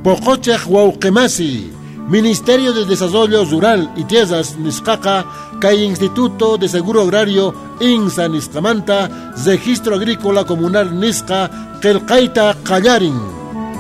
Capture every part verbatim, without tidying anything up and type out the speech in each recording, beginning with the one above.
Poqochej Wauqemasi, Ministerio de Desarrollo Rural y Tierras Nisqaqa, Kay Instituto de Seguro Agrario INSA Nisqamanta, Registro Agrícola Comunal Nisqa, Qelqayta qallarin.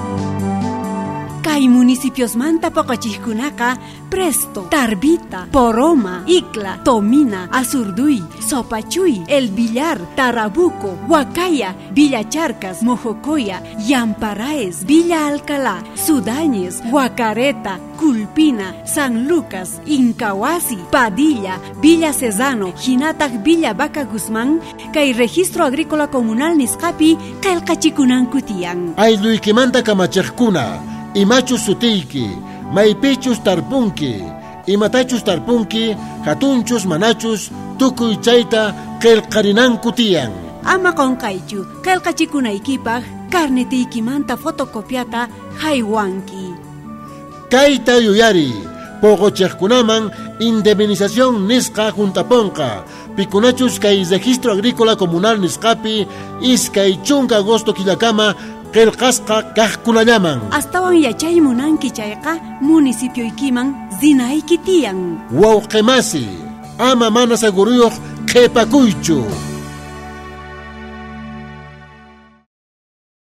Kay municipios manta poqochijkunaqa Presto, Tarbita, Poroma, Icla, Tomina, Azurduy, Sopachuy, El Villar, Tarabuco, Huacaya, Villa Charcas, Mojocoya, Yamparaes, Villa Alcalá, Sudañez, Huacareta, Culpina, San Lucas, Incahuasi, Padilla, Villa Cesano, Jinatac, Villa Vaca Guzmán, Kay Registro Agrícola Comunal Nisqapi, Kailqachikunan kutiyan. Aylluykimanta kamachejkuna, Imachus sutiyki, maypichus tarpunki, imatachus tarpunki, hatunchus manachus, tukuy chayta qillqarinan kutiyan. Ama qonqaychu, qillqachikunaykipaq carnetiykimanta fotocopiata haywanki. Kayta yuyari, poqochejkunaman indemnización nisqa juntaponqa, pikunachus kay registro agrícola comunal nisqapi, iskay chunka agosto killakama, qillqasqa kaqkunallaman. Astawan yachay munanki chayqa municipio ikiman zinayki tiyan. Wauqemasi, ama mana seguruyuq qhipakuychu.